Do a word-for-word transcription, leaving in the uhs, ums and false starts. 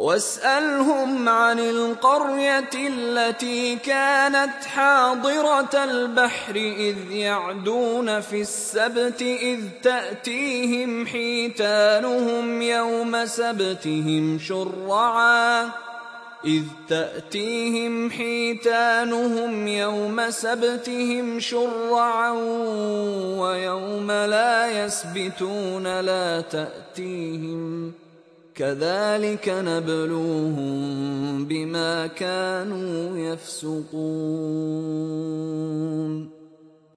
واسألهم عن القرية التي كانت حاضرة البحر إذ يعدون في السبت إذ تأتيهم حيتانهم يوم سبتهم شرعا إذ تأتيهم حيتانهم يوم سبتهم شرعا ويوم لا يسبتون لا تأتيهم كذلك نبلوهم بما كانوا يفسقون.